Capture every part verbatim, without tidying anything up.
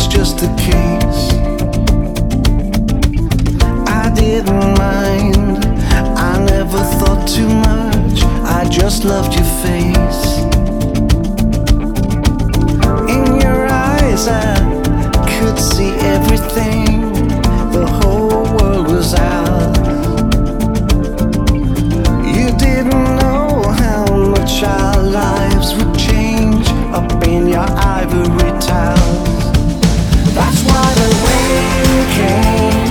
was just a case. I didn't mind, I never thought too much, I just loved your face. In your eyes I could see everything, the whole world was ours. You didn't know how much our lives would change up in your ivory towers. That's why the rain came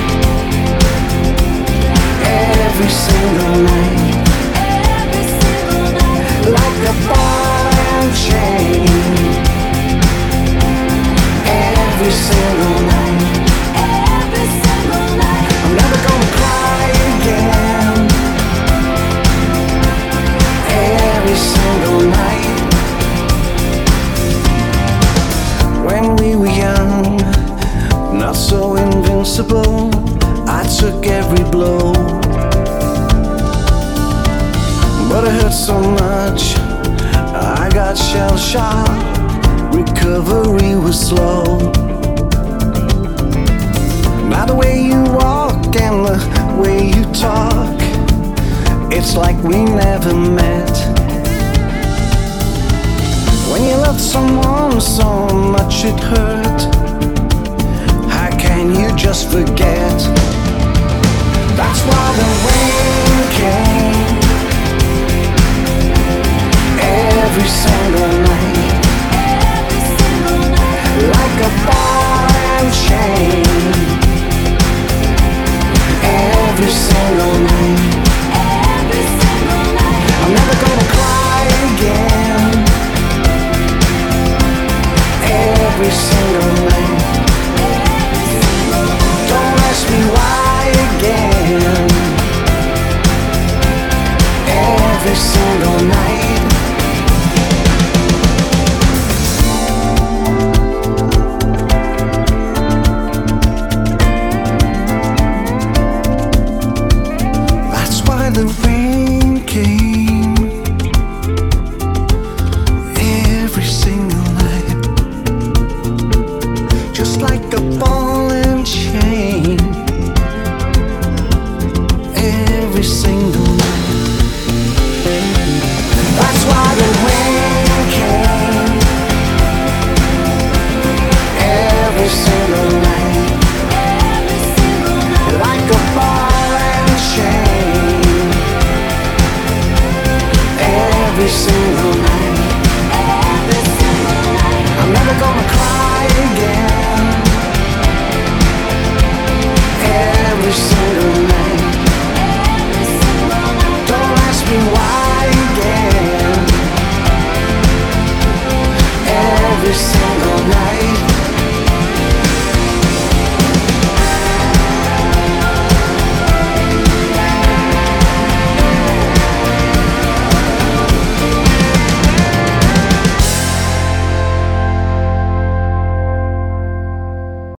every single night, Every single night, like a ball and chain. Every single night, every single night. I'm never gonna cry again. Every single night. When we were young, not so invincible, I took every blow. But it hurt so much, I got shell-shocked. Recovery was slow. Now the way you walk and the way you talk, it's like we never met. When you love someone so much it hurt, how can you just forget? That's why the rain came every single night, Every single night, like a ball and chain. Every single night, every single night. I'm never gonna cry again. Every single night, don't ask me why again. Every single night.